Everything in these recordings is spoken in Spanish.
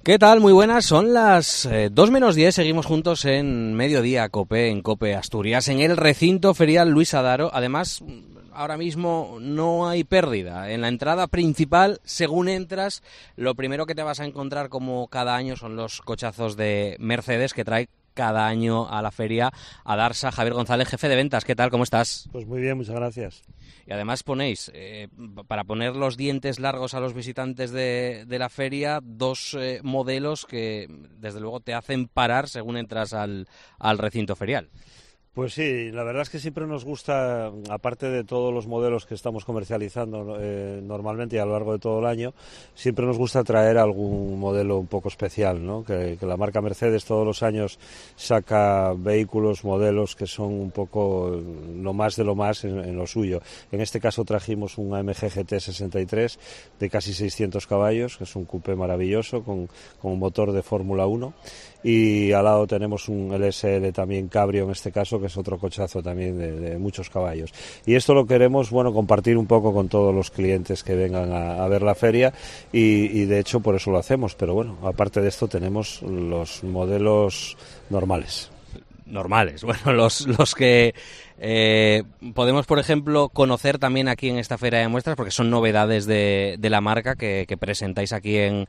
¿Qué tal? Muy buenas, son las 2 menos 10, seguimos juntos en Mediodía Cope, en Cope Asturias, en el recinto ferial Luis Adaro. Además, ahora mismo no hay pérdida. En la entrada principal, según entras, lo primero que te vas a encontrar, como cada año, son los cochazos de Mercedes que trae cada año a la feria a Darsa. Javier González, jefe de ventas, ¿qué tal? ¿Cómo estás? Pues muy bien, muchas gracias. Y además ponéis, para poner los dientes largos a los visitantes de la feria, dos modelos que desde luego te hacen parar según entras al recinto ferial. Pues sí, la verdad es que siempre nos gusta, aparte de todos los modelos que estamos comercializando normalmente y a lo largo de todo el año, siempre nos gusta traer algún modelo un poco especial, ¿no? Que la marca Mercedes todos los años saca vehículos, modelos que son un poco lo más de lo más en lo suyo. En este caso trajimos un AMG GT 63 de casi 600 caballos, que es un coupé maravilloso con un motor de Fórmula 1, y al lado tenemos un LSL también Cabrio en este caso, que es otro cochazo también de muchos caballos. Y esto lo queremos, compartir un poco con todos los clientes que vengan a ver la feria y de hecho por eso lo hacemos. Pero bueno, aparte de esto tenemos los modelos normales. Bueno, los que podemos, por ejemplo, conocer también aquí en esta feria de muestras, porque son novedades de la marca que presentáis aquí en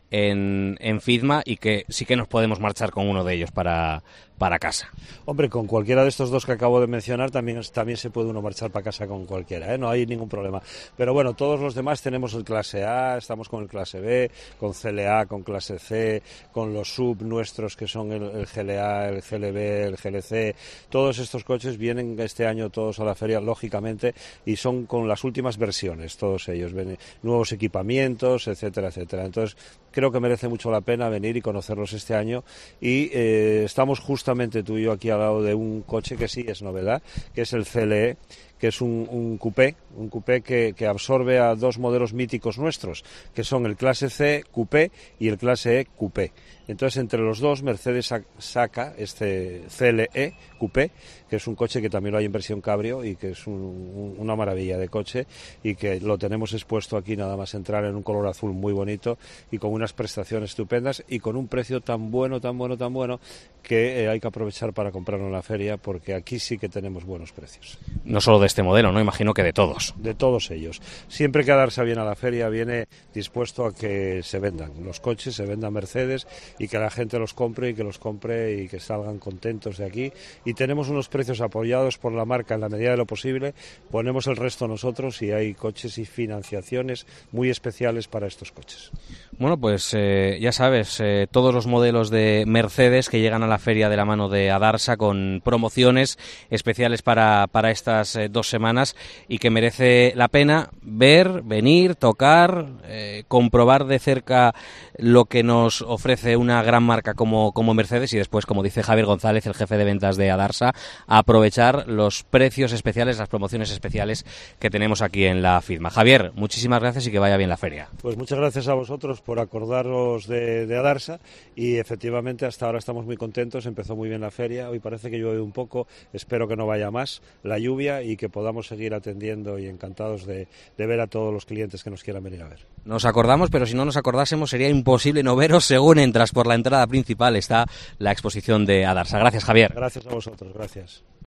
FIDMA, y que sí que nos podemos marchar con uno de ellos para casa. Hombre, con cualquiera de estos dos que acabo de mencionar también se puede uno marchar para casa con cualquiera, no hay ningún problema. Pero bueno, todos los demás tenemos el clase A, estamos con el clase B, con CLA, con clase C, con los sub nuestros que son el GLA, el GLB, el GLC. Todos estos coches vienen este año todos a la feria, lógicamente, y son con las últimas versiones, todos ellos, nuevos equipamientos, etcétera, etcétera. Entonces, creo que merece mucho la pena venir y conocerlos este año, y estamos justamente tú y yo aquí al lado de un coche que sí es novedad, que es el CLE, que es un coupé que absorbe a dos modelos míticos nuestros, que son el clase C coupé y el clase E coupé. Entonces, entre los dos, Mercedes saca este CLE coupé, que es un coche que también lo hay en versión cabrio y que es una maravilla de coche, y que lo tenemos expuesto aquí nada más entrar, en un color azul muy bonito y con unas prestaciones estupendas y con un precio tan bueno que hay que aprovechar para comprarlo en la feria, porque aquí sí que tenemos buenos precios. No solo de este modelo, ¿no? Imagino que de todos. De todos ellos. Siempre que Darsa viene a la feria, viene dispuesto a que se vendan los coches, se vendan Mercedes, y que la gente los compre y que salgan contentos de aquí. Y tenemos unos precios apoyados por la marca en la medida de lo posible. Ponemos el resto nosotros, y hay coches y financiaciones muy especiales para estos coches. Bueno, pues ya sabes, todos los modelos de Mercedes que llegan a la feria de la mano de Adarsa, con promociones especiales para estas 2 semanas, y que merece la pena ver, venir, tocar, comprobar de cerca lo que nos ofrece una gran marca como Mercedes, y después, como dice Javier González, el jefe de ventas de Adarsa, aprovechar los precios especiales, las promociones especiales que tenemos aquí en la FIDMA. Javier, muchísimas gracias y que vaya bien la feria. Pues muchas gracias a vosotros por acordaros de Adarsa, y efectivamente hasta ahora estamos muy contentos, empezó muy bien la feria, hoy parece que llueve un poco, espero que no vaya más la lluvia y que podamos seguir atendiendo, y encantados de ver a todos los clientes que nos quieran venir a ver. Nos acordamos, pero si no nos acordásemos sería imposible no veros según entras por la entrada principal. Está la exposición de Adarsa. Gracias, Javier. Gracias a vosotros, gracias.